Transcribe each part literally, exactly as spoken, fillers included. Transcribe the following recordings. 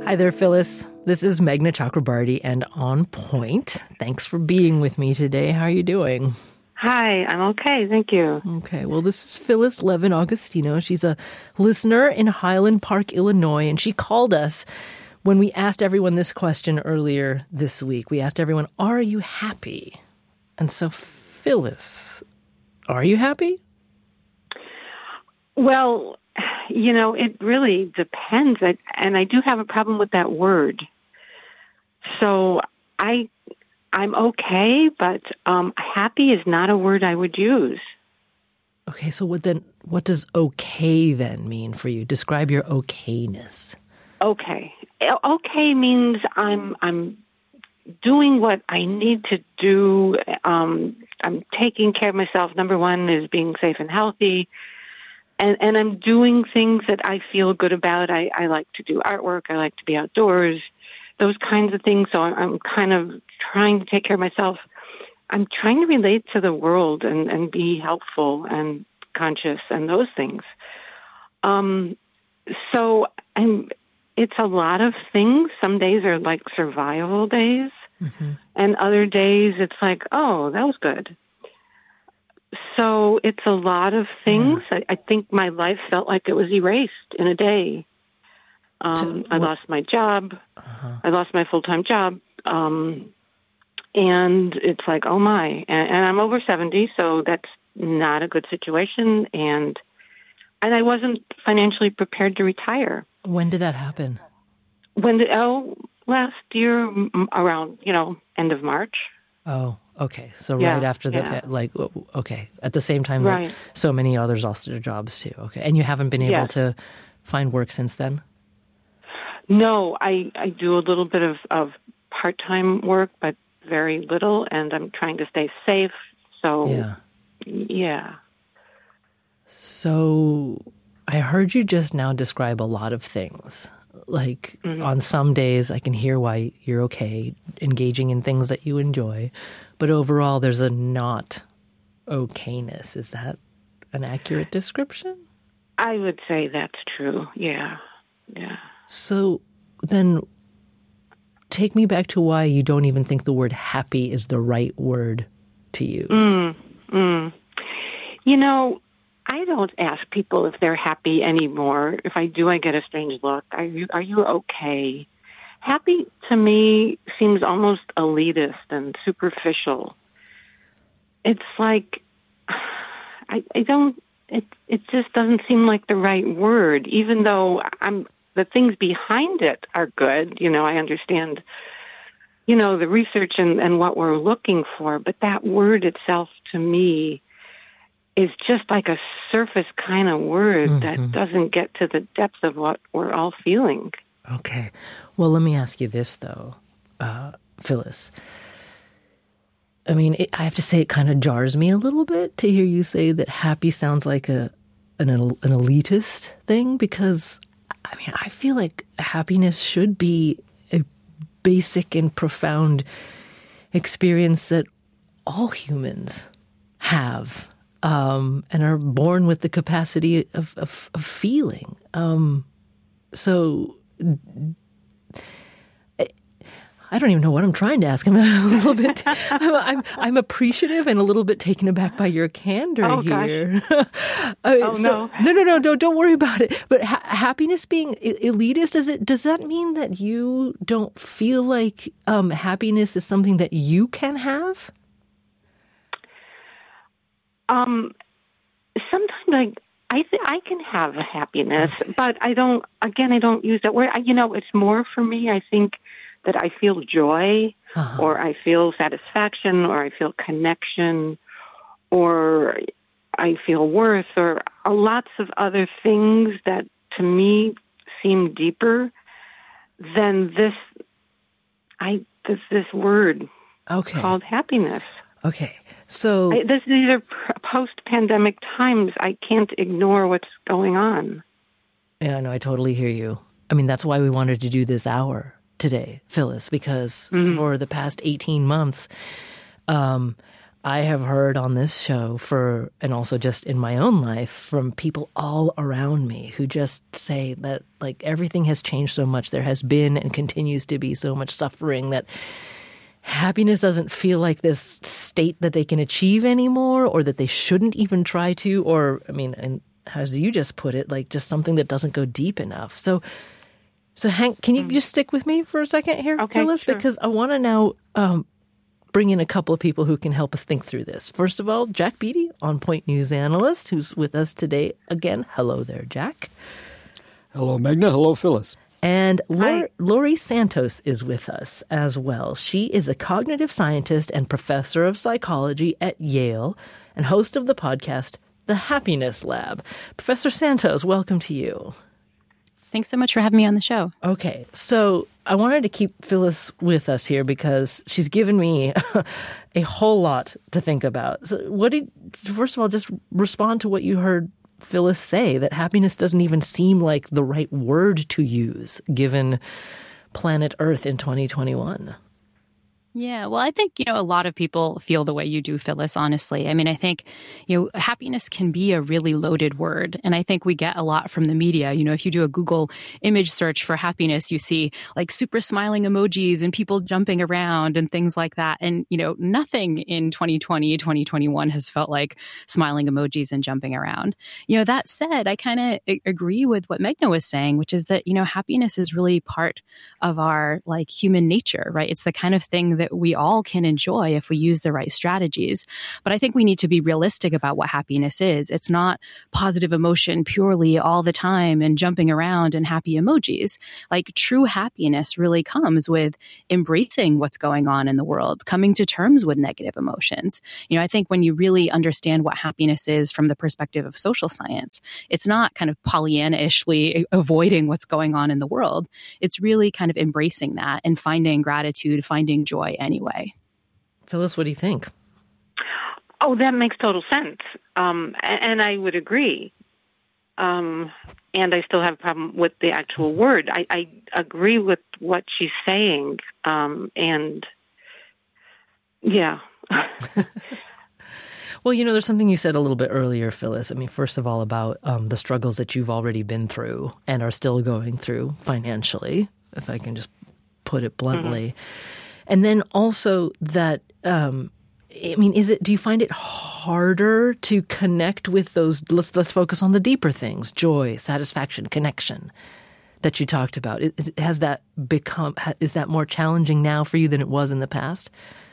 Hi there, Phyllis. This is Meghna Chakrabarty and On Point. Thanks for being with me today. How are you doing? Hi, I'm okay. Thank you. Okay, well, this is Phyllis Levin Augustino. She's a listener in Highland Park, Illinois, and she called us when we asked everyone this question earlier this week. We asked everyone, are you happy? And so, Phyllis, are you happy? Well, you know, it really depends. I, and I do have a problem with that word. So I, I'm okay, but um, happy is not a word I would use. Okay, so what then? What does okay then mean for you? Describe your okayness. Okay. Okay means I'm I'm doing what I need to do. Um, I'm taking care of myself. Number one is being safe and healthy. And, and I'm doing things that I feel good about. I, I like to do artwork. I like to be outdoors, those kinds of things. So I'm, I'm kind of trying to take care of myself. I'm trying to relate to the world and, and be helpful and conscious and those things. Um, so I'm, it's a lot of things. Some days are like survival days. Mm-hmm. And other days it's like, oh, that was good. So it's a lot of things. Yeah. I, I think my life felt like it was erased in a day. Um, I lost my job. Uh-huh. I lost my full-time job. Um, and it's like, oh my. And, and I'm over seventy, so that's not a good situation. And and I wasn't financially prepared to retire. When did that happen? When did, oh, last year around, you know, end of March. Oh, okay. So yeah, right after the, yeah. like, okay, at the same time right. that so many others lost their jobs too. Okay. And you haven't been able yes. to find work since then? No, I, I do a little bit of, of part-time work, but very little, and I'm trying to stay safe. So, yeah. yeah. So I heard you just now describe a lot of things. Like mm-hmm. on some days I can hear why you're okay engaging in things that you enjoy, but overall there's a not okayness. Is that an accurate description? I would say that's true. Yeah. Yeah. So then take me back to why you don't even think the word happy is the right word to use. Mm, mm. You know, I don't ask people if they're happy anymore. If I do, I get a strange look. Are you, are you okay? Happy to me seems almost elitist and superficial. It's like, I, I don't, it, it just doesn't seem like the right word, even though I'm, the things behind it are good. You know, I understand, you know, the research and, and what we're looking for, but that word itself to me is just like a surface kind of word mm-hmm. that doesn't get to the depth of what we're all feeling. Okay. Well, let me ask you this, though, uh, Phyllis. I mean, it, I have to say it kind of jars me a little bit to hear you say that happy sounds like a an, an elitist thing, because, I mean, I feel like happiness should be a basic and profound experience that all humans have. Um, and are born with the capacity of, of, of feeling. Um, so I don't even know what I'm trying to ask. I'm a little bit. I'm, I'm I'm appreciative and a little bit taken aback by your candor oh, here. uh, oh so, no, no, no, no, don't don't worry about it. But ha- happiness being elitist, does it does that mean that you don't feel like um, happiness is something that you can have? Um, sometimes I, I, th- I can have a happiness, okay. but I don't, again, I don't use that word. I, you know, it's more for me, I think that I feel joy uh-huh. or I feel satisfaction or I feel connection or I feel worth or lots of other things that to me seem deeper than this, I, this, this word okay. called happiness. Okay, so I, this, these are post-pandemic times. I can't ignore what's going on. Yeah, no, I totally hear you. I mean, that's why we wanted to do this hour today, Phyllis, because mm-hmm. for the past eighteen months, um, I have heard on this show for, and also just in my own life, from people all around me who just say that like everything has changed so much. There has been and continues to be so much suffering that happiness doesn't feel like this state that they can achieve anymore, or that they shouldn't even try to, or, I mean, and as you just put it, like just something that doesn't go deep enough. So, so Hank, can you mm. just stick with me for a second here, okay, Phyllis? Sure. Because I want to now um, bring in a couple of people who can help us think through this. First of all, Jack Beatty, On Point News analyst, who's with us today again. Hello there, Jack. Hello, Magna. Hello, Phyllis. And Lori, Laurie Santos is with us as well. She is a cognitive scientist and professor of psychology at Yale and host of the podcast, The Happiness Lab. Professor Santos, welcome to you. Thanks so much for having me on the show. Okay, so I wanted to keep Phyllis with us here because she's given me a whole lot to think about. So what did, first of all, just respond to what you heard Phyllis say, that happiness doesn't even seem like the right word to use given planet Earth in twenty twenty-one. Yeah, well, I think, you know, a lot of people feel the way you do, Phyllis, honestly. I mean, I think, you know, happiness can be a really loaded word. And I think we get a lot from the media. You know, if you do a Google image search for happiness, you see like super smiling emojis and people jumping around and things like that. And, you know, nothing in twenty twenty, twenty twenty-one has felt like smiling emojis and jumping around. You know, that said, I kind of agree with what Meghna was saying, which is that, you know, happiness is really part of our like human nature, right? It's the kind of thing that we all can enjoy if we use the right strategies. But I think we need to be realistic about what happiness is. It's not positive emotion purely all the time and jumping around and happy emojis. Like true happiness really comes with embracing what's going on in the world, coming to terms with negative emotions. You know, I think when you really understand what happiness is from the perspective of social science, it's not kind of Pollyanna-ishly avoiding what's going on in the world. It's really kind of embracing that and finding gratitude, finding joy anyway. Phyllis, what do you think? Oh, that makes total sense. Um, and I would agree. Um, and I still have a problem with the actual word. I, I agree with what she's saying. Um, and yeah. Well, you know, there's something you said a little bit earlier, Phyllis. I mean, first of all, about um, the struggles that you've already been through and are still going through financially, if I can just put it bluntly. Mm-hmm. And then also that, um, I mean, is it, do you find it harder to connect with those, let's, let's focus on the deeper things, joy, satisfaction, connection that you talked about? Is, has that become, is that more challenging now for you than it was in the past?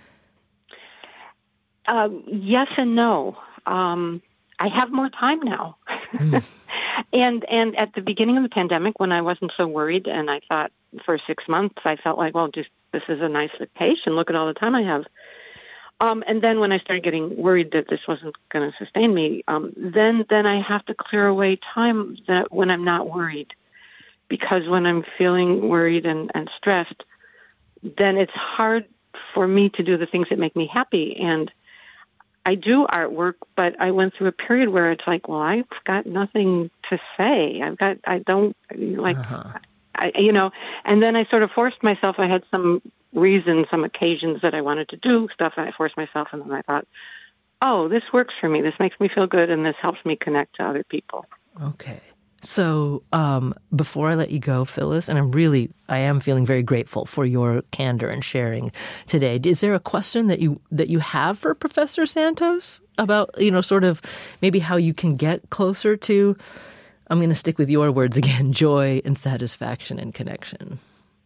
Um, yes and no. Um, I have more time now. Mm. and and at the beginning of the pandemic, when I wasn't so worried, and I thought for six months, I felt like, well, just this is a nice vacation. Look at all the time I have. Um, and then when I started getting worried that this wasn't going to sustain me, um, then then I have to clear away time that when I'm not worried. Because when I'm feeling worried and, and stressed, then it's hard for me to do the things that make me happy. And I do artwork, but I went through a period where it's like, well, I've got nothing to say. I've got, I don't, like, uh-huh. I, you know, and then I sort of forced myself. I had some reasons, some occasions that I wanted to do stuff, and I forced myself, and then I thought, oh, this works for me. This makes me feel good, and this helps me connect to other people. Okay. So um, before I let you go, Phyllis, and I'm really, I am feeling very grateful for your candor and sharing today. Is there a question that you that you have for Professor Santos about, you know, sort of maybe how you can get closer to, I'm going to stick with your words again, joy and satisfaction and connection?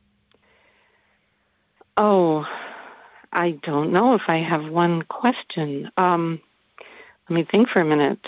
Oh, I don't know if I have one question. Um, let me think for a minute.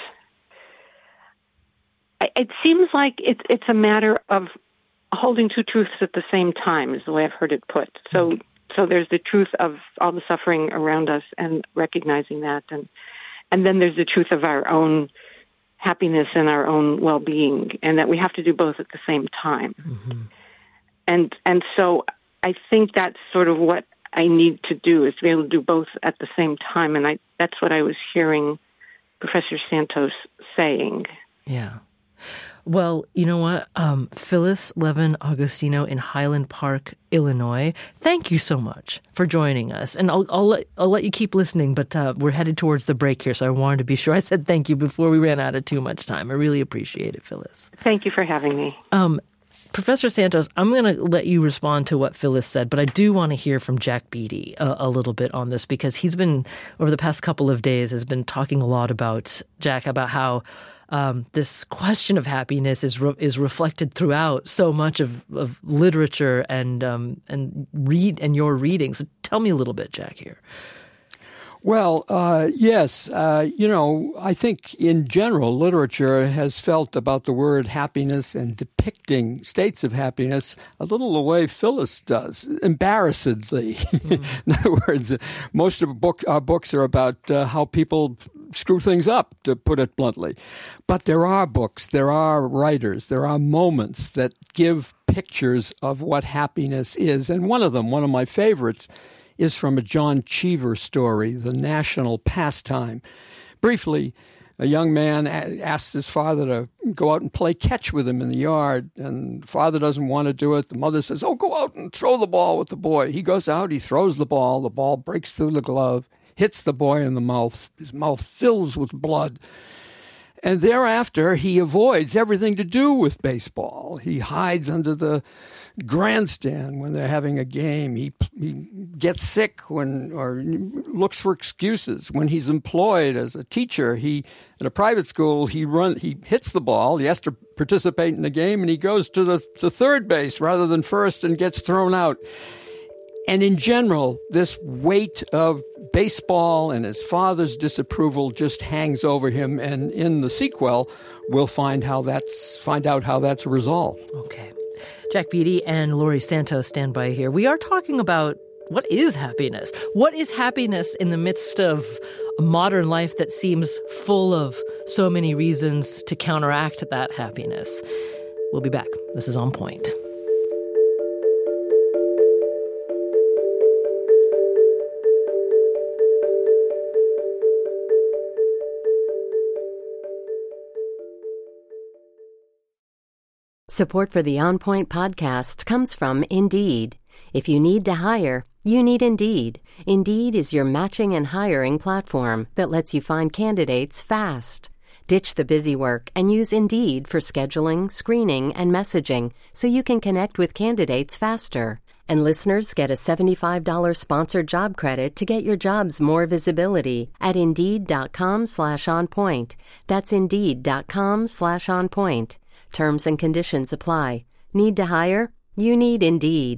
It seems like it's it's a matter of holding two truths at the same time, is the way I've heard it put. So, so there's the truth of all the suffering around us and recognizing that, and and then there's the truth of our own happiness and our own well-being, and that we have to do both at the same time. Mm-hmm. And and so I think that's sort of what I need to do, is to be able to do both at the same time, and I that's what I was hearing Professor Santos saying. Yeah. Well, you know what? Um, Phyllis Levin Augustino in Highland Park, Illinois. Thank you so much for joining us. And I'll, I'll, let, I'll let you keep listening, but uh, we're headed towards the break here, so I wanted to be sure I said thank you before we ran out of too much time. I really appreciate it, Phyllis. Thank you for having me. Um, Professor Santos, I'm going to let you respond to what Phyllis said, but I do want to hear from Jack Beatty a, a little bit on this, because he's been, over the past couple of days, has been talking a lot about, Jack, about how um, this question of happiness is re- is reflected throughout so much of, of literature and um, and read and your reading. So tell me a little bit, Jack, here. Well, uh, yes, uh, you know, I think in general, literature has felt about the word happiness and depicting states of happiness a little the way Phyllis does, embarrassedly. Mm. In other words, most of book, our books are about uh, how people screw things up, to put it bluntly. But there are books, there are writers, there are moments that give pictures of what happiness is. And one of them, one of my favorites, is from a John Cheever story, The National Pastime. Briefly, a young man asks his father to go out and play catch with him in the yard, and the father doesn't want to do it. The mother says, oh, go out and throw the ball with the boy. He goes out, he throws the ball, the ball breaks through the glove, hits the boy in the mouth. His mouth fills with blood. And thereafter, he avoids everything to do with baseball. He hides under the grandstand when they're having a game. He, he gets sick when, or looks for excuses. When he's employed as a teacher, he at a private school, he run, he hits the ball. He has to participate in the game, and he goes to the to third base rather than first and gets thrown out. And in general, this weight of baseball and his father's disapproval just hangs over him. And in the sequel, we'll find how that's find out how that's resolved. Okay. Jack Beatty and Laurie Santos stand by here. We are talking about what is happiness? What is happiness in the midst of a modern life that seems full of so many reasons to counteract that happiness? We'll be back. This is On Point. Support for the On Point podcast comes from Indeed. If you need to hire, you need Indeed. Indeed is your matching and hiring platform that lets you find candidates fast. Ditch the busy work and use Indeed for scheduling, screening, and messaging so you can connect with candidates faster. And listeners get a seventy-five dollars sponsored job credit to get your jobs more visibility at Indeed.com slash on point. That's Indeed.com slash on point. Terms and conditions apply. Need to hire? You need Indeed.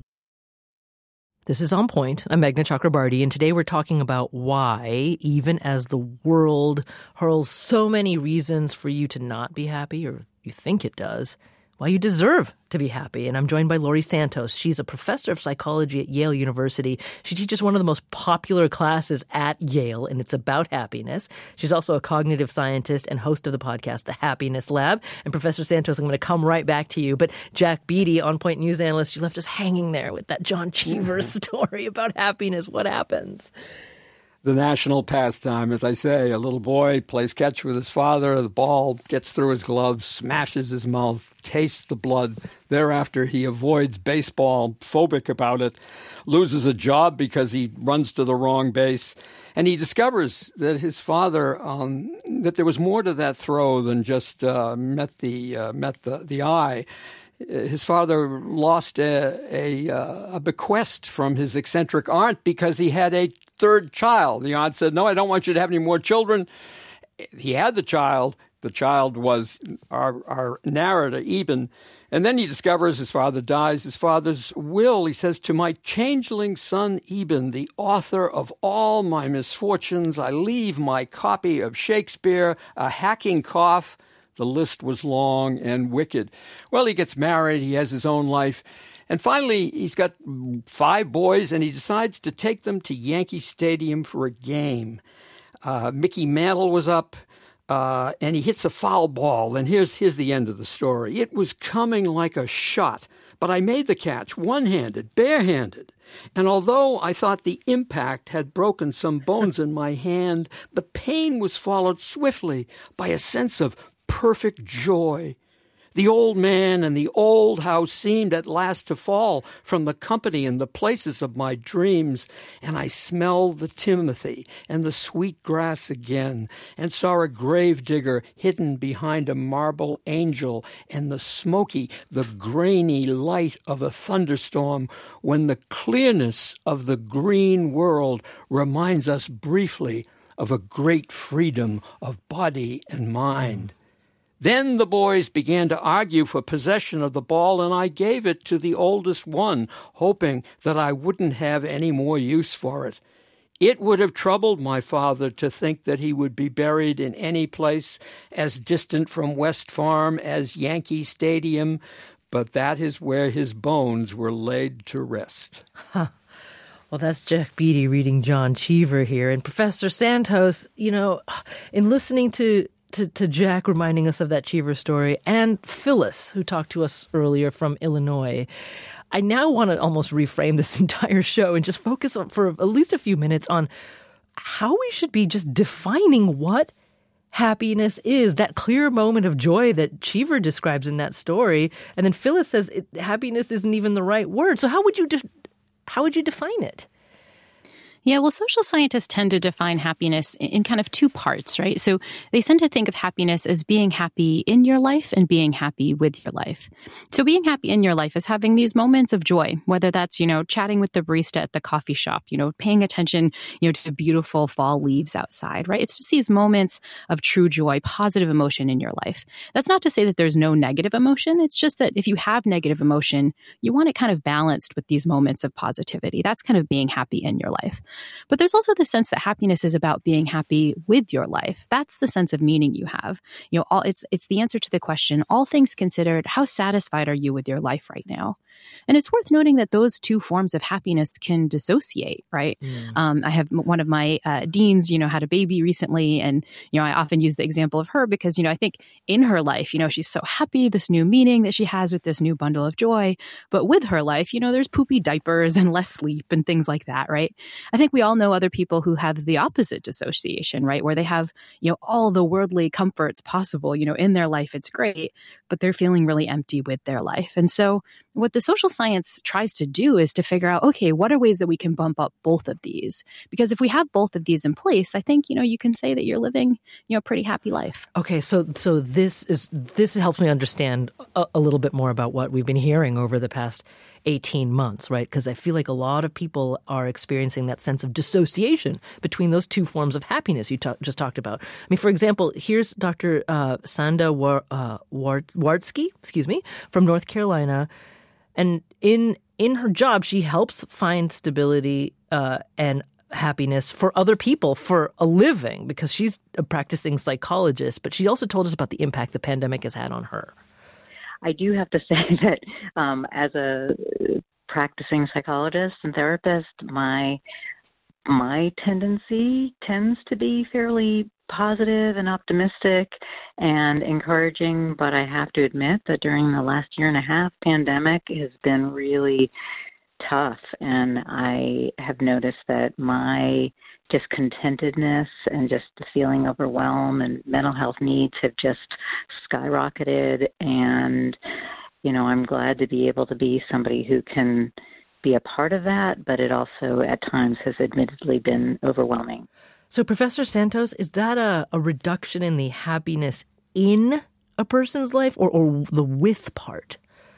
This is On Point. I'm Meghna Chakrabarty, and today we're talking about why, even as the world hurls so many reasons for you to not be happy, or you think it does, why you deserve to be happy. And I'm joined by Laurie Santos. She's a professor of psychology at Yale University. She teaches one of the most popular classes at Yale, and it's about happiness. She's also a cognitive scientist and host of the podcast, The Happiness Lab. And Professor Santos, I'm going to come right back to you. But Jack Beatty, On Point news analyst, you left us hanging there with that John Cheever story about happiness. What happens? The national pastime, as I say, a little boy plays catch with his father. The ball gets through his gloves, smashes his mouth, tastes the blood. Thereafter, he avoids baseball, phobic about it, loses a job because he runs to the wrong base. And he discovers that his father, um, that there was more to that throw than just uh, met the uh, met the, the eye. His father lost a, a, a bequest from his eccentric aunt because he had a third child. The aunt said, no, I don't want you to have any more children. He had the child. The child was our, our narrator, Eben. And then he discovers his father dies. His father's will, he says, to my changeling son Eben, the author of all my misfortunes, I leave my copy of Shakespeare, a hacking cough. The list was long and wicked. Well, he gets married. He has his own life. And finally, he's got five boys, and he decides to take them to Yankee Stadium for a game. Uh, Mickey Mantle was up, uh, and he hits a foul ball. And here's, here's the end of the story. It was coming like a shot, but I made the catch one-handed, barehanded. And although I thought the impact had broken some bones in my hand, the pain was followed swiftly by a sense of perfect joy. The old man and the old house seemed at last to fall from the company and the places of my dreams, and I smelled the timothy and the sweet grass again, and saw a grave digger hidden behind a marble angel, and the smoky, the grainy light of a thunderstorm, when the clearness of the green world reminds us briefly of a great freedom of body and mind. Then the boys began to argue for possession of the ball, and I gave it to the oldest one, hoping that I wouldn't have any more use for it. It would have troubled my father to think that he would be buried in any place as distant from West Farm as Yankee Stadium, but that is where his bones were laid to rest. Huh. Well, that's Jack Beatty reading John Cheever here. And Professor Santos, you know, in listening to, to, to Jack reminding us of that Cheever story, and Phyllis, who talked to us earlier from Illinois, I now want to almost reframe this entire show and just focus on, for at least a few minutes on how we should be just defining what happiness is, that clear moment of joy that Cheever describes in that story. And then Phyllis says it, happiness isn't even the right word. So how would you de- how would you define it? Yeah, well, social scientists tend to define happiness in kind of two parts, right? So they tend to think of happiness as being happy in your life and being happy with your life. So being happy in your life is having these moments of joy, whether that's, you know, chatting with the barista at the coffee shop, you know, paying attention, you know, to the beautiful fall leaves outside, right? It's just these moments of true joy, positive emotion in your life. That's not to say that there's no negative emotion. It's just that if you have negative emotion, you want it kind of balanced with these moments of positivity. That's kind of being happy in your life. But there's also the sense that happiness is about being happy with your life. That's the sense of meaning you have. You know, all it's it's the answer to the question, all things considered, how satisfied are you with your life right now? And it's worth noting that those two forms of happiness can dissociate, right? Mm. Um, I have one of my uh, deans, you know, had a baby recently. And, you know, I often use the example of her because, you know, I think in her life, you know, she's so happy, this new meaning that she has with this new bundle of joy. But with her life, you know, there's poopy diapers and less sleep and things like that, right? I think we all know other people who have the opposite dissociation, right? Where they have, you know, all the worldly comforts possible, you know, in their life, it's great, but they're feeling really empty with their life. And so what the social science tries to do is to figure out, okay, what are ways that we can bump up both of these? Because if we have both of these in place, I think, you know, you can say that you're living, you know, a pretty happy life. Okay, so so this is this helps me understand a, a little bit more about what we've been hearing over the past eighteen months, right? Because I feel like a lot of people are experiencing that sense of dissociation between those two forms of happiness you ta- just talked about. I mean, for example, here's Doctor Uh, Sanda War- uh, War- Wardsky, excuse me, from North Carolina. And in in her job, she helps find stability uh, and happiness for other people for a living because she's a practicing psychologist. But she also told us about the impact the pandemic has had on her. I do have to say that um, as a practicing psychologist and therapist, my my tendency tends to be fairly positive and optimistic and encouraging, but I have to admit that during the last year and a half, pandemic has been really tough, and I have noticed that my discontentedness and just the feeling overwhelmed and mental health needs have just skyrocketed, and, you know, I'm glad to be able to be somebody who can be a part of that, but it also at times has admittedly been overwhelming. So, Professor Santos, is that a, a reduction in the happiness in a person's life or, or the with part?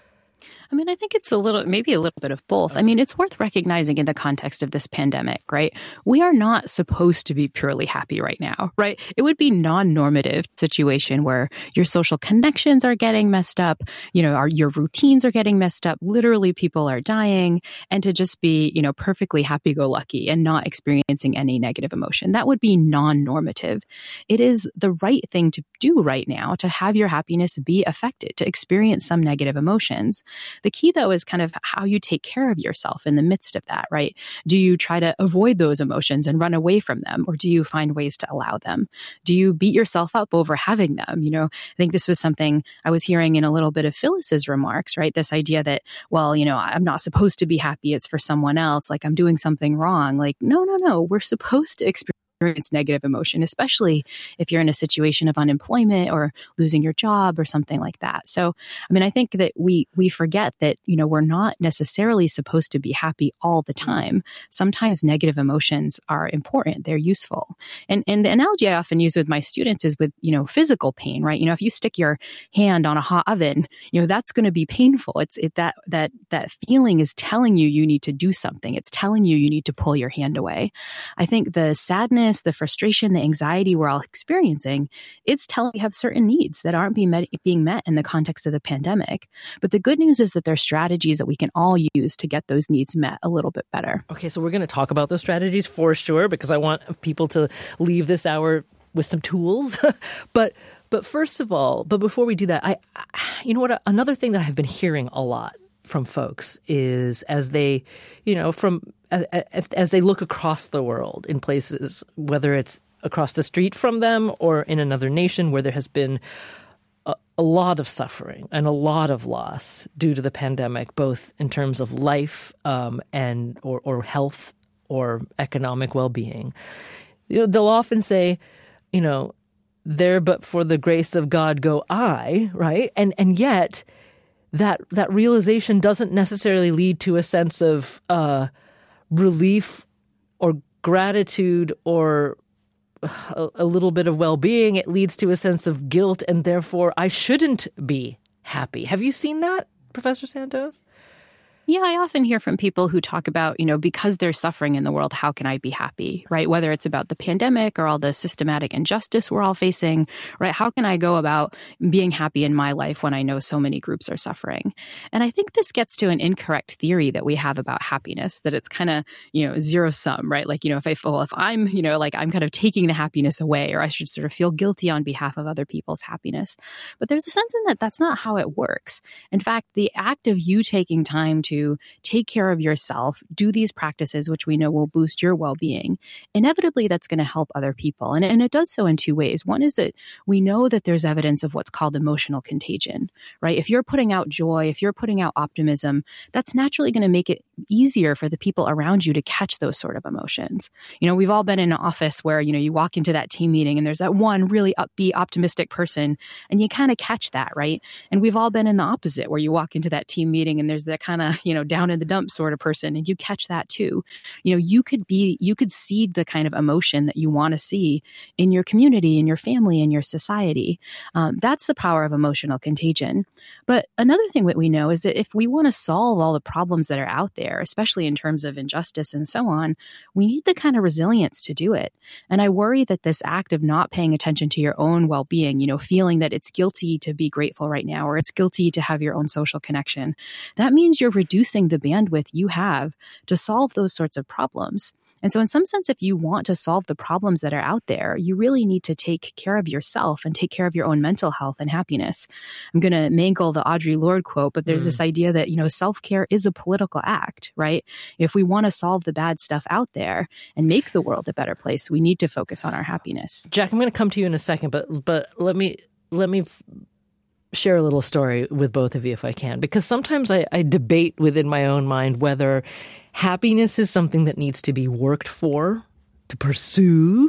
I mean, I think it's a little, maybe a little bit of both. I mean, it's worth recognizing in the context of this pandemic, right? We are not supposed to be purely happy right now, right? It would be non-normative situation where your social connections are getting messed up, you know, our, your routines are getting messed up, literally people are dying, and to just be, you know, perfectly happy-go-lucky and not experiencing any negative emotion. That would be non-normative. It is the right thing to do right now to have your happiness be affected, to experience some negative emotions. The key, though, is kind of how you take care of yourself in the midst of that, right? Do you try to avoid those emotions and run away from them, or do you find ways to allow them? Do you beat yourself up over having them? You know, I think this was something I was hearing in a little bit of Phyllis's remarks, right? This idea that, well, you know, I'm not supposed to be happy. It's for someone else. Like I'm doing something wrong. Like, no, no, no. We're supposed to experience experience negative emotion, especially if you're in a situation of unemployment or losing your job or something like that. So, I mean, I think that we we forget that, you know, we're not necessarily supposed to be happy all the time. Sometimes negative emotions are important. They're useful. And and the analogy I often use with my students is with, you know, physical pain, right? You know, if you stick your hand on a hot oven, you know, that's going to be painful. It's it that that that feeling is telling you you need to do something. It's telling you you need to pull your hand away. I think the sadness, the frustration, the anxiety we're all experiencing, it's telling you have certain needs that aren't being met, being met in the context of the pandemic. But the good news is that there are strategies that we can all use to get those needs met a little bit better. Okay, so we're going to talk about those strategies for sure, because I want people to leave this hour with some tools. but but first of all, but before we do that, I, you know what, another thing that I've been hearing a lot from folks is as they, you know, from as, as they look across the world in places, whether it's across the street from them or in another nation where there has been a, a lot of suffering and a lot of loss due to the pandemic, both in terms of life um, and or, or health or economic well-being. You know, they'll often say, you know, there but for the grace of God go I, right? And and yet that that realization doesn't necessarily lead to a sense of uh, relief or gratitude or a, a little bit of well-being. It leads to a sense of guilt, and therefore I shouldn't be happy. Have you seen that, Professor Santos? Yeah, I often hear from people who talk about, you know, because there's suffering in the world, how can I be happy, right? Whether it's about the pandemic or all the systematic injustice we're all facing, right? How can I go about being happy in my life when I know so many groups are suffering? And I think this gets to an incorrect theory that we have about happiness, that it's kind of, you know, zero sum, right? Like, you know, if I feel, if I'm, you know, like I'm kind of taking the happiness away, or I should sort of feel guilty on behalf of other people's happiness. But there's a sense in that that's not how it works. In fact, the act of you taking time to to take care of yourself, do these practices, which we know will boost your well-being, inevitably that's going to help other people. And, and it does so in two ways. One is that we know that there's evidence of what's called emotional contagion, right? If you're putting out joy, if you're putting out optimism, that's naturally going to make it easier for the people around you to catch those sort of emotions. You know, we've all been in an office where, you know, you walk into that team meeting and there's that one really upbeat, optimistic person, and you kind of catch that, right? And we've all been in the opposite, where you walk into that team meeting and there's that kind of, you know, down in the dumps sort of person, and you catch that too. You know, you could be, you could seed the kind of emotion that you want to see in your community, in your family, in your society. Um, that's the power of emotional contagion. But another thing that we know is that if we want to solve all the problems that are out there, especially in terms of injustice and so on, we need the kind of resilience to do it. And I worry that this act of not paying attention to your own well-being, you know, feeling that it's guilty to be grateful right now, or it's guilty to have your own social connection, that means you're reducing the bandwidth you have to solve those sorts of problems. And so in some sense, if you want to solve the problems that are out there, you really need to take care of yourself and take care of your own mental health and happiness. I'm going to mangle the Audre Lorde quote, but there's mm. this idea that, you know, self-care is a political act, right? If we want to solve the bad stuff out there and make the world a better place, we need to focus on our happiness. Jack, I'm going to come to you in a second, but but let me let me f- share a little story with both of you if I can, because sometimes I, I debate within my own mind whether happiness is something that needs to be worked for, to pursue,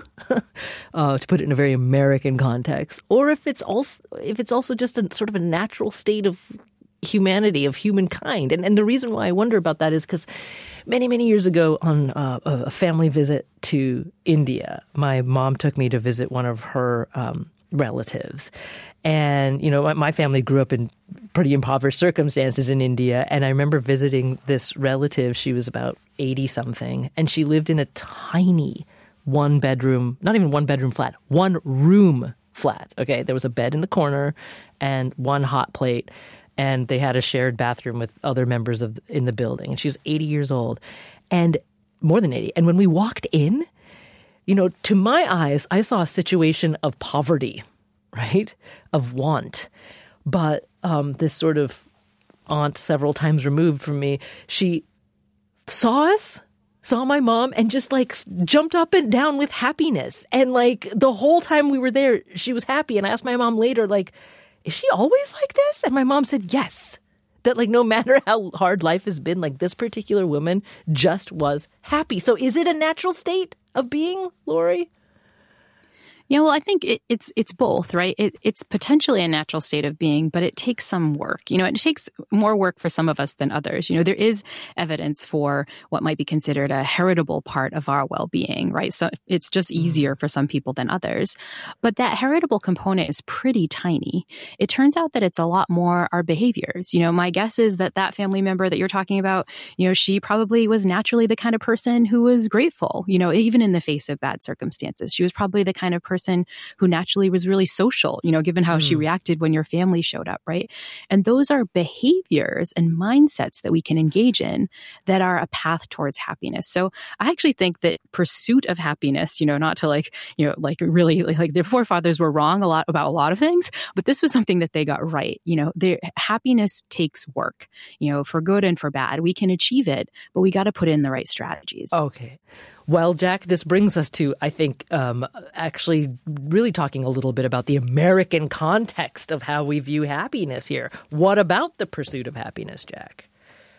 uh, to put it in a very American context, or if it's also if it's also just a sort of a natural state of humanity, of humankind. And and the reason why I wonder about that is because many, many years ago on uh, a family visit to India, my mom took me to visit one of her um, relatives. And, you know, my, my family grew up in pretty impoverished circumstances in India. And I remember visiting this relative. She was about eighty something, and she lived in a tiny one bedroom, not even one bedroom flat, one room flat. Okay. There was a bed in the corner and one hot plate. And they had a shared bathroom with other members of in the building. And she was eighty years old, and more than eighty. And when we walked in, you know, to my eyes, I saw a situation of poverty, right? Of want. But um, this sort of aunt several times removed from me, she saw us, saw my mom, and just like jumped up and down with happiness. And like the whole time we were there, she was happy. And I asked my mom later, like, is she always like this? And my mom said, yes. That like no matter how hard life has been, like this particular woman just was happy. So is it a natural state of being, Lori? Yeah, well, I think it, it's it's both, right? It, it's potentially a natural state of being, but it takes some work. You know, it takes more work for some of us than others. You know, there is evidence for what might be considered a heritable part of our well-being, right? So it's just easier for some people than others. But that heritable component is pretty tiny. It turns out that it's a lot more our behaviors. You know, my guess is that that family member that you're talking about, you know, she probably was naturally the kind of person who was grateful, you know, even in the face of bad circumstances. She was probably the kind of person person who naturally was really social, you know, given how mm. she reacted when your family showed up, right? And those are behaviors and mindsets that we can engage in that are a path towards happiness. So I actually think that pursuit of happiness, you know, not to like, you know, like really like their forefathers were wrong a lot about a lot of things, but this was something that they got right. You know, their happiness takes work, you know, for good and for bad. We can achieve it, but we got to put in the right strategies. Okay. Well, Jack, this brings us to, I think, um, actually really talking a little bit about the American context of how we view happiness here. What about the pursuit of happiness, Jack?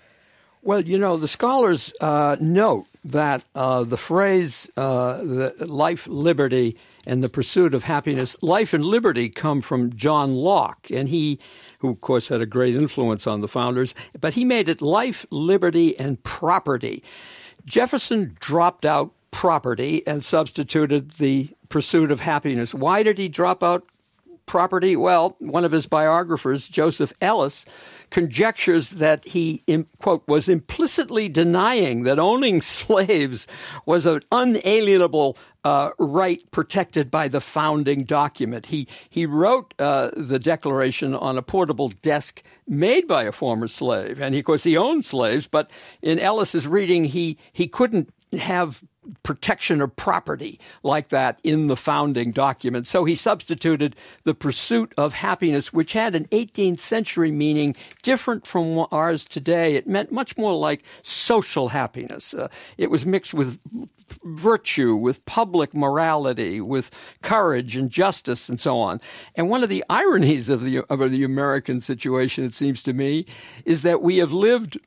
Well, you know, the scholars uh, note that uh, the phrase uh, the life, liberty, and the pursuit of happiness, life and liberty come from John Locke, and he, who of course had a great influence on the founders, but he made it life, liberty, and property. Jefferson dropped out property and substituted the pursuit of happiness. Why did he drop out property? Well, one of his biographers, Joseph Ellis, conjectures that he, quote, was implicitly denying that owning slaves was an unalienable uh, right protected by the founding document. He he wrote uh, the Declaration on a portable desk made by a former slave, and he, of course he owned slaves. But in Ellis's reading, he he couldn't have protection of property like that in the founding document. So he substituted the pursuit of happiness, which had an eighteenth century meaning different from ours today. It meant much more like social happiness. Uh, it was mixed with virtue, with public morality, with courage and justice and so on. And one of the ironies of the of the American situation, it seems to me, is that we have lived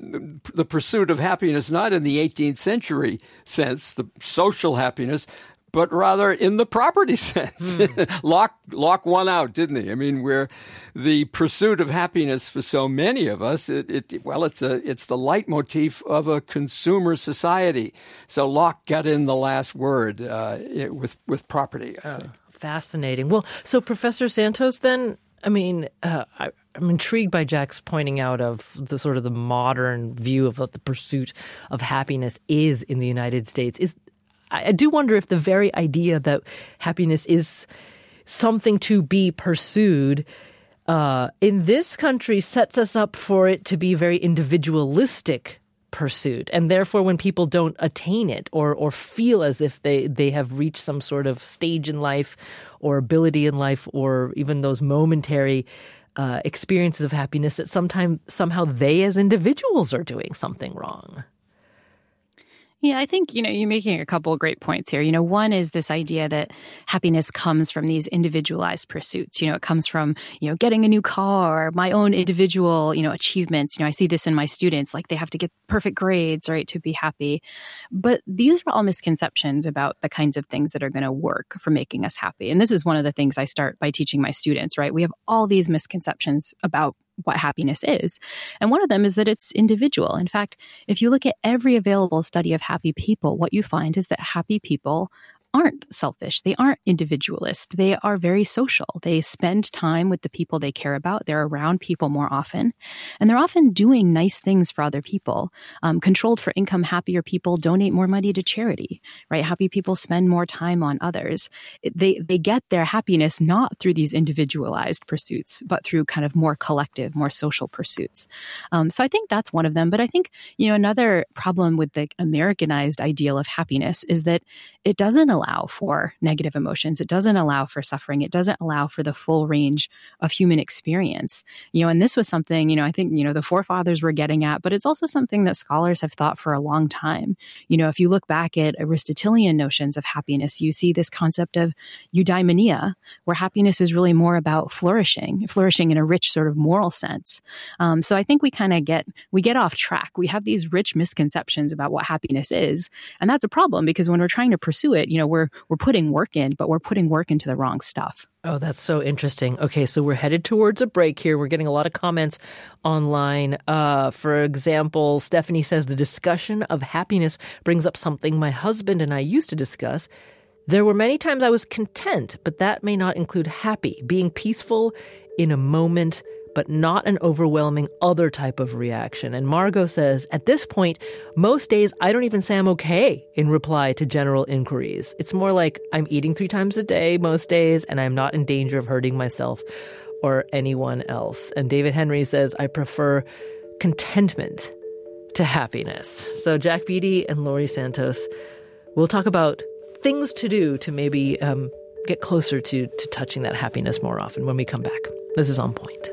the pursuit of happiness not in the eighteenth century sense, the social happiness, but rather in the property sense. Mm. Locke, Locke won out, didn't he? I mean, where the pursuit of happiness for so many of us, it, it well, it's a it's the leitmotif of a consumer society. So Locke got in the last word uh, it, with with property, I think. Oh, fascinating. Well, so Professor Santos, then, I mean, uh, I, I'm intrigued by Jack's pointing out of the sort of the modern view of what the pursuit of happiness is in the United States. Is I do wonder if the very idea that happiness is something to be pursued uh, in this country sets us up for it to be very individualistic pursuit. And therefore, when people don't attain it or or feel as if they, they have reached some sort of stage in life or ability in life or even those momentary uh, experiences of happiness, that sometimes somehow they as individuals are doing something wrong. Yeah, I think, you know, you're making a couple of great points here. You know, one is this idea that happiness comes from these individualized pursuits. You know, it comes from, you know, getting a new car, my own individual, you know, achievements. You know, I see this in my students, like they have to get perfect grades, right, to be happy. But these are all misconceptions about the kinds of things that are going to work for making us happy. And this is one of the things I start by teaching my students, right? We have all these misconceptions about what happiness is. And one of them is that it's individual. In fact, if you look at every available study of happy people, what you find is that happy people aren't selfish. They aren't individualist. They are very social. They spend time with the people they care about. They're around people more often. And they're often doing nice things for other people. Um, controlled for income, happier people donate more money to charity, right? Happy people spend more time on others. They, they get their happiness not through these individualized pursuits, but through kind of more collective, more social pursuits. Um, so I think that's one of them. But I think, you know, another problem with the Americanized ideal of happiness is that it doesn't allow for negative emotions. It doesn't allow for suffering. It doesn't allow for the full range of human experience. You know, and this was something, you know, I think, you know, the forefathers were getting at, but it's also something that scholars have thought for a long time. You know, if you look back at Aristotelian notions of happiness, you see this concept of eudaimonia, where happiness is really more about flourishing, flourishing in a rich sort of moral sense. Um, so I think we kind of get, we get off track. We have these rich misconceptions about what happiness is. And that's a problem because when we're trying to pursue pursue it, you know, we're we're putting work in, but we're putting work into the wrong stuff. Oh, that's so interesting. Okay, so we're headed towards a break here. We're getting a lot of comments online. Uh, for example, Stephanie says the discussion of happiness brings up something my husband and I used to discuss. There were many times I was content, but that may not include happy, being peaceful in a moment, but not an overwhelming other type of reaction. And Margot says, at this point, most days I don't even say I'm okay in reply to general inquiries. It's more like I'm eating three times a day most days, and I'm not in danger of hurting myself or anyone else. And David Henry says, I prefer contentment to happiness. So Jack Beatty and Laurie Santos will talk about things to do to maybe um, get closer to, to touching that happiness more often when we come back. This is On Point.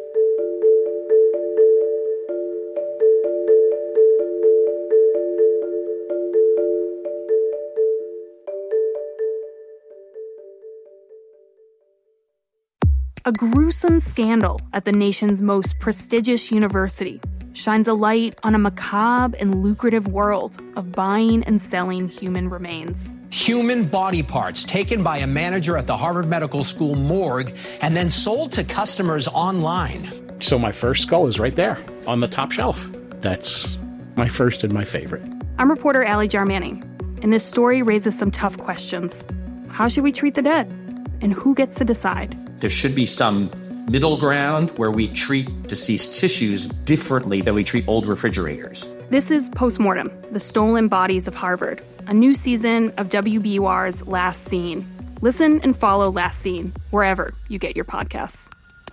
A gruesome scandal at the nation's most prestigious university shines a light on a macabre and lucrative world of buying and selling human remains. Human body parts taken by a manager at the Harvard Medical School morgue and then sold to customers online. So my first skull is right there on the top shelf. That's my first and my favorite. I'm reporter Allie Jarmanning, and this story raises some tough questions. How should we treat the dead? And who gets to decide? There should be some middle ground where we treat deceased tissues differently than we treat old refrigerators. This is Postmortem, the Stolen Bodies of Harvard, a new season of W B U R's Last Scene. Listen and follow Last Scene wherever you get your podcasts.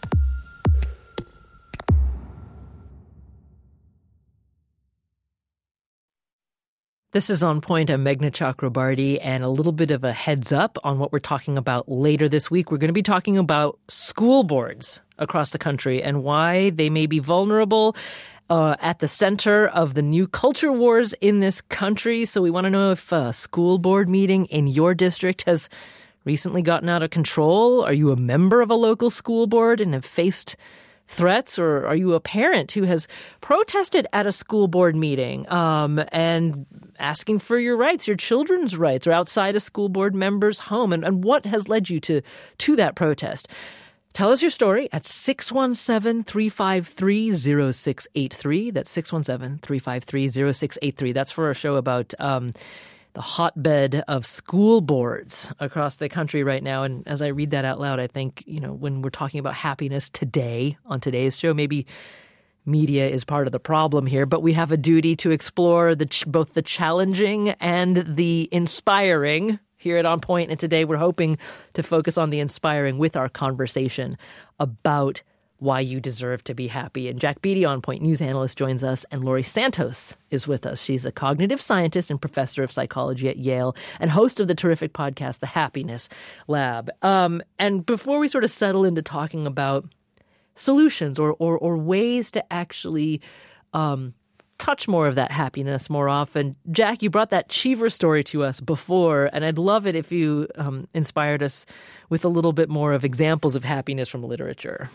This is On Point. I'm Meghna Chakrabarty, and a little bit of a heads up on what we're talking about later this week. We're going to be talking about school boards across the country and why they may be vulnerable uh, at the center of the new culture wars in this country. So we want to know if a school board meeting in your district has recently gotten out of control. Are you a member of a local school board and have faced threats, or are you a parent who has protested at a school board meeting um, and asking for your rights, your children's rights, or outside a school board member's home? And, and what has led you to, to that protest? Tell us your story at six one seven, three five three, zero six eight three. That's six one seven, three five three, zero six eight three. That's for our show about um, the hotbed of school boards across the country right now. And as I read that out loud, I think, you know, when we're talking about happiness today on today's show, maybe media is part of the problem here, but we have a duty to explore the ch- both the challenging and the inspiring here at On Point. And today we're hoping to focus on the inspiring with our conversation about why you deserve to be happy. And Jack Beatty, On Point news analyst, joins us, and Laurie Santos is with us. She's a cognitive scientist and professor of psychology at Yale and host of the terrific podcast, The Happiness Lab. Um, and before we sort of settle into talking about solutions or or, or ways to actually um, touch more of that happiness more often, Jack, you brought that Cheever story to us before, and I'd love it if you um, inspired us with a little bit more of examples of happiness from literature.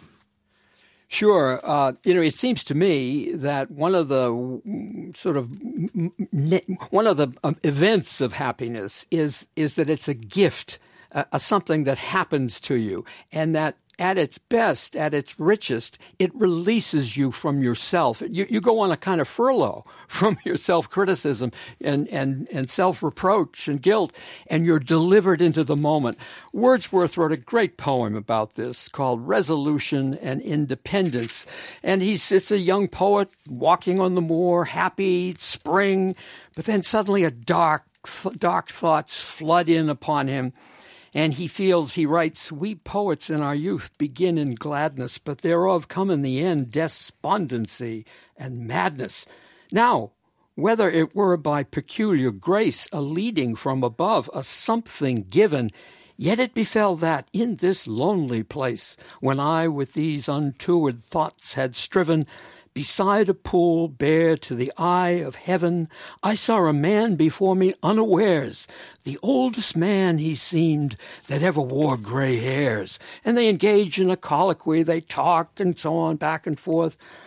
Sure. Uh, you know, it seems to me that one of the sort of one of the um, events of happiness is is that it's a gift, uh, a something that happens to you, and that at its best, at its richest, it releases you from yourself. You, you go on a kind of furlough from your self-criticism and, and, and self-reproach and guilt, and you're delivered into the moment. Wordsworth wrote a great poem about this called Resolution and Independence. And he's it's a young poet walking on the moor, happy, spring, but then suddenly a dark, dark thoughts flood in upon him. And he feels, he writes, we poets in our youth begin in gladness, but thereof come in the end despondency and madness. Now, whether it were by peculiar grace, a leading from above, a something given, yet it befell that in this lonely place, when I with these untoward thoughts had striven, beside a pool bare to the eye of heaven, I saw a man before me unawares. The oldest man he seemed that ever wore gray hairs. And they engage in a colloquy, they talk and so on, back and forth.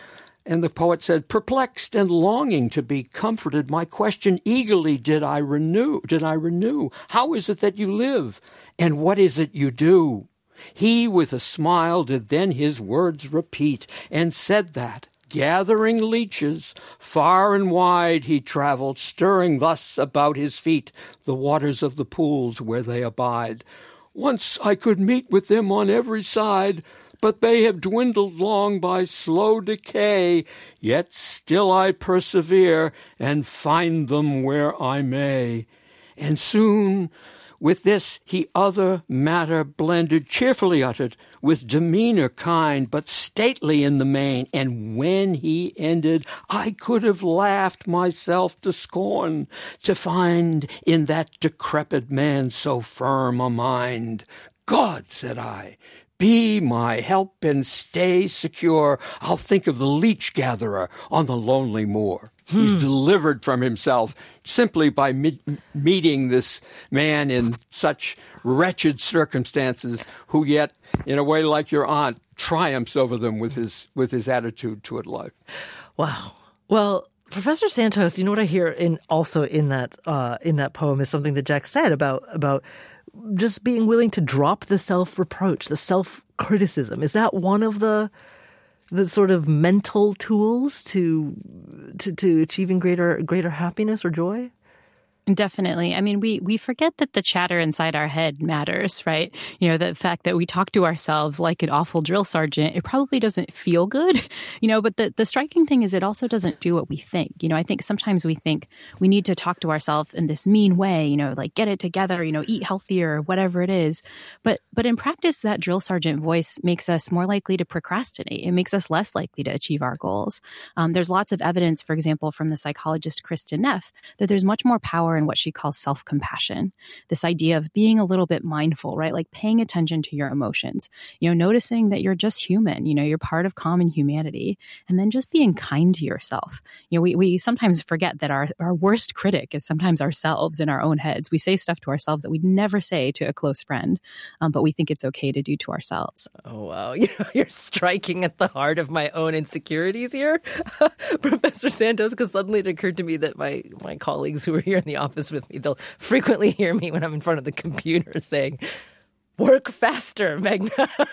And the poet said, perplexed and longing to be comforted, my question eagerly did I renew. Did I renew? How is it that you live? And what is it you do? He with a smile did then his words repeat, and said that, gathering leeches, far and wide he travelled, stirring thus about his feet the waters of the pools where they abide. Once I could meet with them on every side, but they have dwindled long by slow decay, yet still I persevere and find them where I may. And soon with this he other matter blended, cheerfully uttered, with demeanor kind, but stately in the main. And when he ended, I could have laughed myself to scorn, to find in that decrepit man so firm a mind. God, said I, be my help and stay secure. I'll think of the leech gatherer on the lonely moor. Hmm. He's delivered from himself simply by mi- meeting this man in such wretched circumstances, who yet, in a way like your aunt, triumphs over them with his with his attitude toward life. Wow. Well, Professor Santos, you know what I hear in also in that uh, in that poem is something that Jack said about about just being willing to drop the self-reproach, the self-criticism. Is that one of the the sort of mental tools to to, to achieving greater greater happiness or joy? Definitely. I mean, we we forget that the chatter inside our head matters, right? You know, the fact that we talk to ourselves like an awful drill sergeant, it probably doesn't feel good, you know, but the, the striking thing is it also doesn't do what we think. You know, I think sometimes we think we need to talk to ourselves in this mean way, you know, like get it together, you know, eat healthier, whatever it is. But but in practice, that drill sergeant voice makes us more likely to procrastinate. It makes us less likely to achieve our goals. Um, there's lots of evidence, for example, from the psychologist Kristin Neff, that there's much more power in what she calls self-compassion, this idea of being a little bit mindful, right? Like paying attention to your emotions, you know, noticing that you're just human, you know, you're part of common humanity, and then just being kind to yourself. You know, we, we sometimes forget that our, our worst critic is sometimes ourselves in our own heads. We say stuff to ourselves that we'd never say to a close friend, um, but we think it's okay to do to ourselves. Oh, wow. You know, you're striking at the heart of my own insecurities here, Professor Santos, because suddenly it occurred to me that my, my colleagues who are here in the office with me, they'll frequently hear me when I'm in front of the computer saying, work faster, Magna.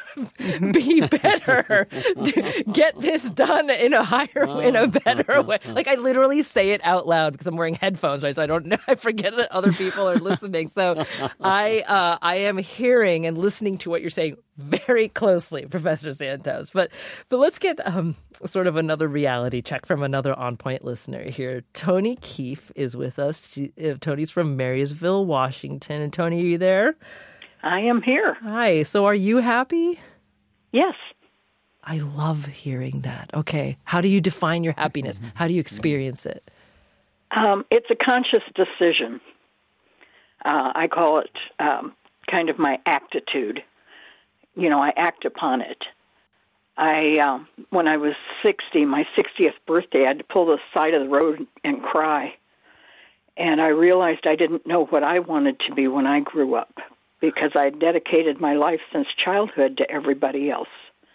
Be better. Get this done in a higher, in a better way. Like I literally say it out loud because I'm wearing headphones, right? So I don't know. I forget that other people are listening. So I, uh, I am hearing and listening to what you're saying very closely, Professor Santos. But, but let's get um, sort of another reality check from another On Point listener here. Tony Keefe is with us. She, uh, Tony's from Marysville, Washington. And Tony, are you there? I am here. Hi. So are you happy? Yes. I love hearing that. Okay. How do you define your happiness? How do you experience it? Um, it's a conscious decision. Uh, I call it um, kind of my aptitude. You know, I act upon it. I, um, when I was sixty, my sixtieth birthday, I had to pull the side of the road and cry. And I realized I didn't know what I wanted to be when I grew up, because I dedicated my life since childhood to everybody else.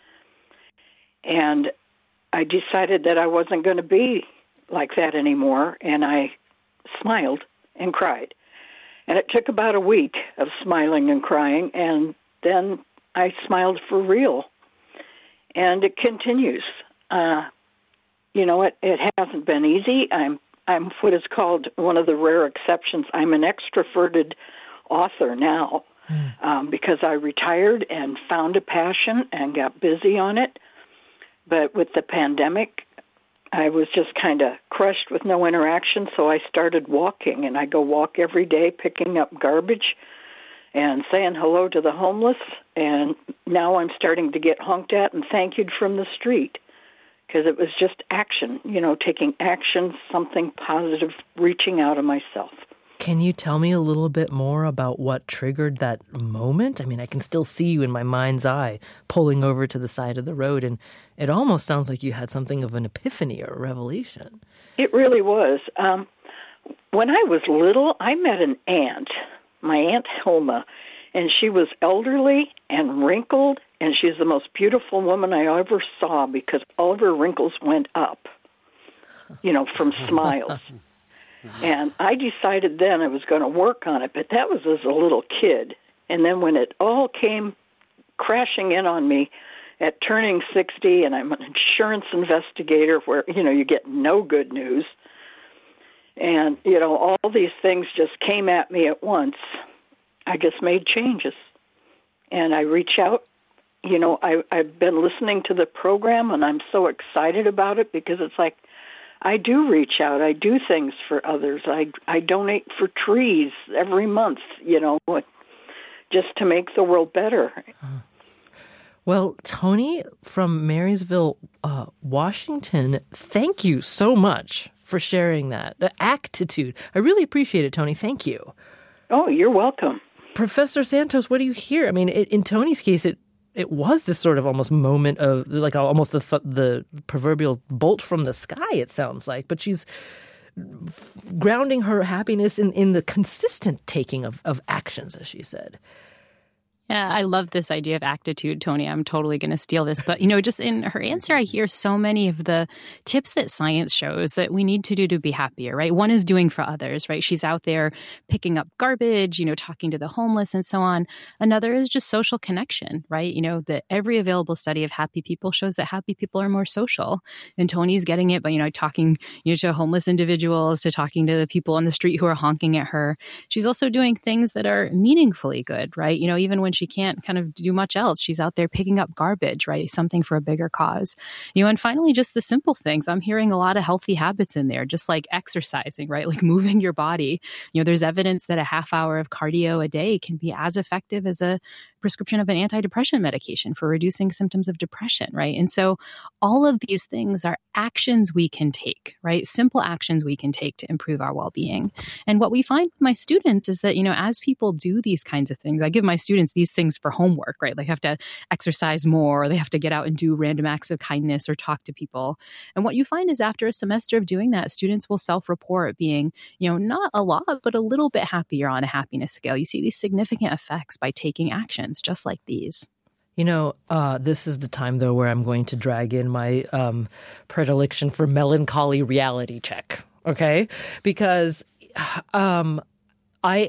And I decided that I wasn't going to be like that anymore, and I smiled and cried. And it took about a week of smiling and crying, and then I smiled for real. And it continues. Uh, you know, it, it hasn't been easy. I'm, I'm what is called one of the rare exceptions. I'm an extroverted author now. Um, because I retired and found a passion and got busy on it. But with the pandemic, I was just kind of crushed with no interaction, so I started walking, and I go walk every day picking up garbage and saying hello to the homeless, and now I'm starting to get honked at and thank you'd from the street, because it was just action, you know, taking action, something positive, reaching out of myself. Can you tell me a little bit more about what triggered that moment? I mean, I can still see you in my mind's eye pulling over to the side of the road, and it almost sounds like you had something of an epiphany or a revelation. It really was. Um, when I was little, I met an aunt, my Aunt Hilma, and she was elderly and wrinkled and she's the most beautiful woman I ever saw because all of her wrinkles went up, you know, from smiles. And I decided then I was going to work on it, but that was as a little kid. And then when it all came crashing in on me at turning sixty, and I'm an insurance investigator where, you know, you get no good news, and, you know, all these things just came at me at once, I just made changes. And I reach out. You know, I, I've been listening to the program, and I'm so excited about it because it's like, I do reach out. I do things for others. I, I donate for trees every month, you know, just to make the world better. Well, Toni from Marysville, uh, Washington, thank you so much for sharing that. The actitude. I really appreciate it, Toni. Thank you. Oh, you're welcome. Professor Santos, what do you hear? I mean, it, in Toni's case, it it was this sort of almost moment of like almost the th- the proverbial bolt from the sky, it sounds like. But she's grounding her happiness in, in the consistent taking of, of actions, as she said. Yeah, I love this idea of actitude, Toni. I'm totally going to steal this. But, you know, just in her answer, I hear so many of the tips that science shows that we need to do to be happier, right? One is doing for others, right? She's out there picking up garbage, you know, talking to the homeless and so on. Another is just social connection, right? You know, that every available study of happy people shows that happy people are more social. And Toni's getting it by, you know, talking, you know, to homeless individuals, to talking to the people on the street who are honking at her. She's also doing things that are meaningfully good, right? You know, even when she can't kind of do much else, she's out there picking up garbage, right? Something for a bigger cause. You know, and finally, just the simple things. I'm hearing a lot of healthy habits in there, just like exercising, right? Like moving your body. You know, there's evidence that a half hour of cardio a day can be as effective as a prescription of an antidepressant medication for reducing symptoms of depression, right? And so all of these things are actions we can take, right? Simple actions we can take to improve our well-being. And what we find with my students is that, you know, as people do these kinds of things, I give my students these things for homework, right? They have to exercise more, or they have to get out and do random acts of kindness or talk to people. And what you find is after a semester of doing that, students will self-report being, you know, not a lot, but a little bit happier on a happiness scale. You see these significant effects by taking actions just like these. You know, uh, this is the time, though, where I'm going to drag in my um, predilection for melancholy reality check, okay? Because um, I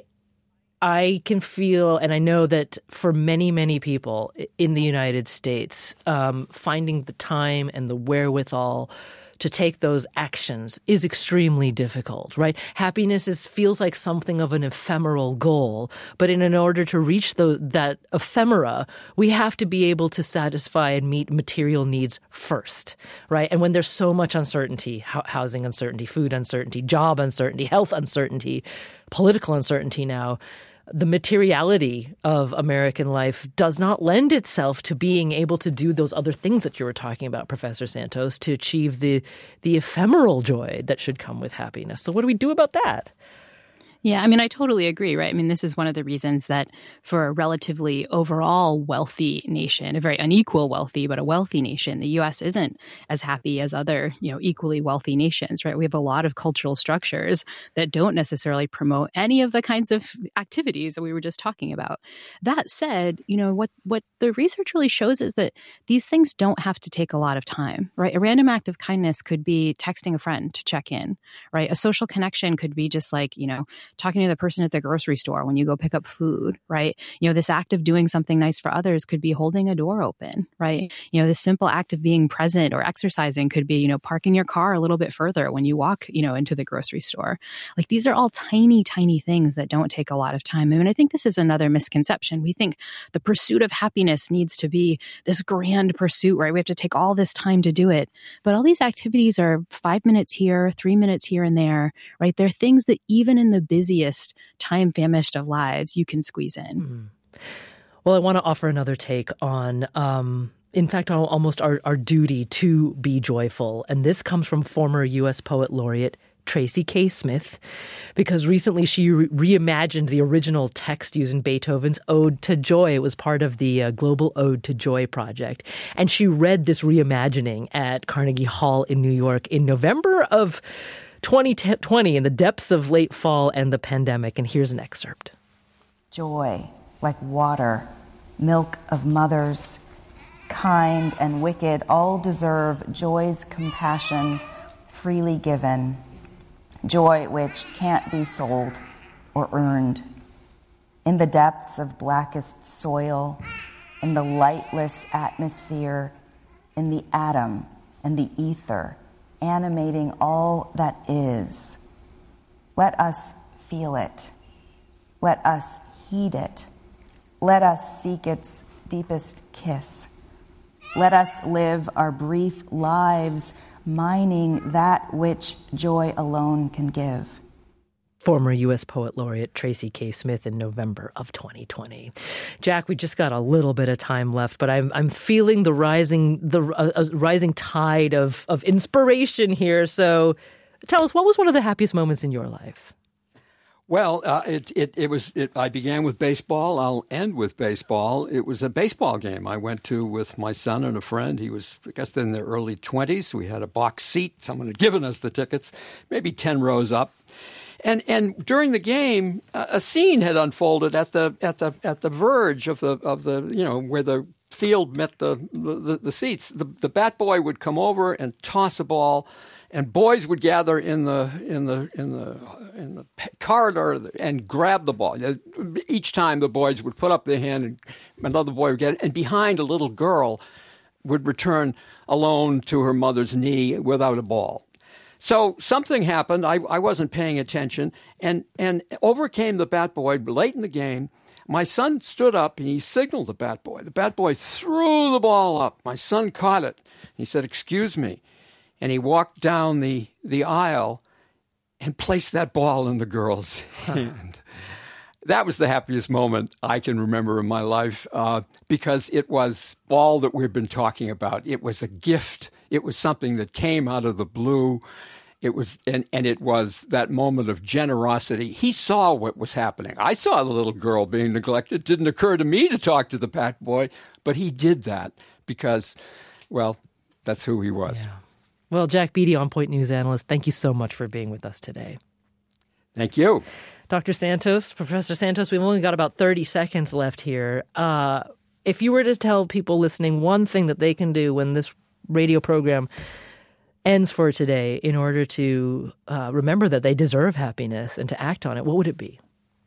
I can feel, and I know that for many, many people in the United States, um, finding the time and the wherewithal to take those actions is extremely difficult, right? Happiness is feels like something of an ephemeral goal, but in, in order to reach the, that ephemera, we have to be able to satisfy and meet material needs first, right? And when there's so much uncertainty, housing uncertainty, food uncertainty, job uncertainty, health uncertainty, political uncertainty now, the materiality of American life does not lend itself to being able to do those other things that you were talking about, Professor Santos, to achieve the the ephemeral joy that should come with happiness. So what do we do about that? Yeah, I mean, I totally agree, right? I mean, this is one of the reasons that for a relatively overall wealthy nation, a very unequal wealthy, but a wealthy nation, the U S isn't as happy as other, you know, equally wealthy nations, right? We have a lot of cultural structures that don't necessarily promote any of the kinds of activities that we were just talking about. That said, you know, what, what the research really shows is that these things don't have to take a lot of time, right? A random act of kindness could be texting a friend to check in, right? A social connection could be just like, you know, talking to the person at the grocery store when you go pick up food, right? You know, this act of doing something nice for others could be holding a door open, right? You know, this simple act of being present or exercising could be, you know, parking your car a little bit further when you walk, you know, into the grocery store. Like these are all tiny, tiny things that don't take a lot of time. I mean, I think this is another misconception. We think the pursuit of happiness needs to be this grand pursuit, right? We have to take all this time to do it. But all these activities are five minutes here, three minutes here and there, right? They're things that even in the busiest, time-famished of lives, you can squeeze in. Mm. Well, I want to offer another take on, um, in fact, almost our, our duty to be joyful. And this comes from former U S Poet Laureate Tracy K. Smith, because recently she re- reimagined the original text using Beethoven's Ode to Joy. It was part of the uh, Global Ode to Joy project. And she read this reimagining at Carnegie Hall in New York in November of twenty twenty, in the depths of late fall and the pandemic. And here's an excerpt. Joy, like water, milk of mothers, kind and wicked, all deserve joy's compassion freely given, joy which can't be sold or earned. In the depths of blackest soil, in the lightless atmosphere, in the atom and the ether, animating all that is. Let us feel it. Let us heed it. Let us seek its deepest kiss. Let us live our brief lives mining that which joy alone can give. Former U S Poet Laureate Tracy K. Smith in November of twenty twenty. Jack, we just got a little bit of time left, but I'm I'm feeling the rising the uh, uh, rising tide of of inspiration here. So, tell us, what was one of the happiest moments in your life? Well, uh, it, it, it was, it, I began with baseball. I'll end with baseball. It was a baseball game I went to with my son and a friend. He was, I guess, in their early twenties. We had a box seat. Someone had given us the tickets, maybe ten rows up. And and during the game, a, a scene had unfolded at the at the at the verge of the of the you know where the field met the the, the seats. The the bat boy would come over and toss a ball, and boys would gather in the in the in the in the corridor and grab the ball. Each time the boys would put up their hand, and another boy would get it, and behind a little girl would return alone to her mother's knee without a ball. So something happened. I, I wasn't paying attention, and and over came the bat boy late in the game. My son stood up and he signaled the bat boy. The bat boy threw the ball up. My son caught it. He said, "Excuse me," and he walked down the the aisle and placed that ball in the girl's hand. That was the happiest moment I can remember in my life uh, because it was all that we've been talking about. It was a gift. It was something that came out of the blue. It was, and, and it was that moment of generosity. He saw what was happening. I saw the little girl being neglected. It didn't occur to me to talk to the bat boy, but he did that because, well, that's who he was. Yeah. Well, Jack Beatty, On Point News analyst, thank you so much for being with us today. Thank you. Doctor Santos, Professor Santos, we've only got about thirty seconds left here. Uh, if you were to tell people listening one thing that they can do when this radio program ends for today in order to uh, remember that they deserve happiness and to act on it, what would it be?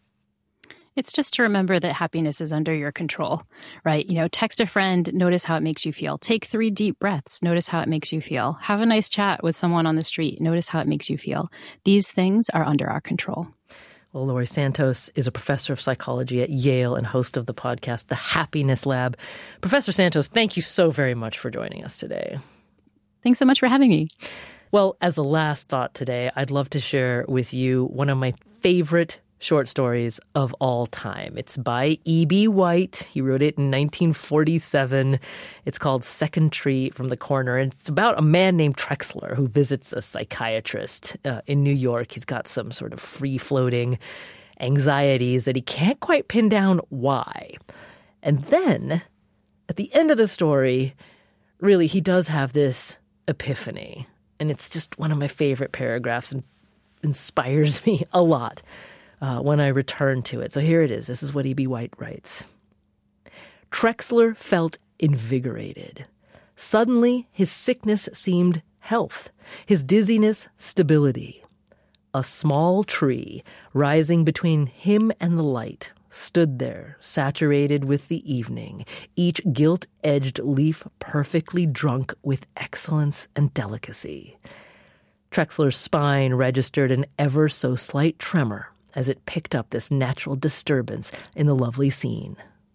It's just to remember that happiness is under your control, right? You know, text a friend, notice how it makes you feel. Take three deep breaths, notice how it makes you feel. Have a nice chat with someone on the street, notice how it makes you feel. These things are under our control. Well, Laurie Santos is a professor of psychology at Yale and host of the podcast, The Happiness Lab. Professor Santos, thank you so very much for joining us today. Thanks so much for having me. Well, as a last thought today, I'd love to share with you one of my favorite short stories of all time. It's by E B. White. He wrote it in nineteen forty-seven. It's called Second Tree from the Corner. And it's about a man named Trexler who visits a psychiatrist uh, in New York. He's got some sort of free-floating anxieties that he can't quite pin down why. And then, at the end of the story, really, he does have this epiphany. And it's just one of my favorite paragraphs and inspires me a lot uh, when I return to it. So here it is. This is what E B. White writes. Trexler felt invigorated. Suddenly, his sickness seemed health, his dizziness stability. A small tree, rising between him and the light, stood there, saturated with the evening, each gilt-edged leaf perfectly drunk with excellence and delicacy. Trexler's spine registered an ever-so-slight tremor as it picked up this natural disturbance in the lovely scene.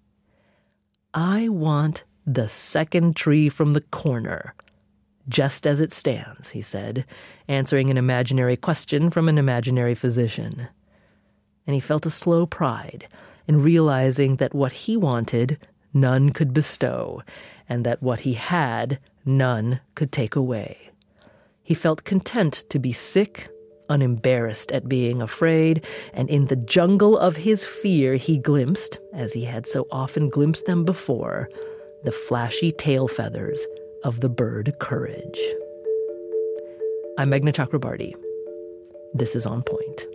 I want the second tree from the corner, just as it stands, he said, answering an imaginary question from an imaginary physician. And he felt a slow pride in realizing that what he wanted, none could bestow, and that what he had, none could take away. He felt content to be sick, unembarrassed at being afraid, and in the jungle of his fear he glimpsed, as he had so often glimpsed them before, the flashy tail feathers of the bird Courage. I'm Meghna Chakrabarti. This is On Point.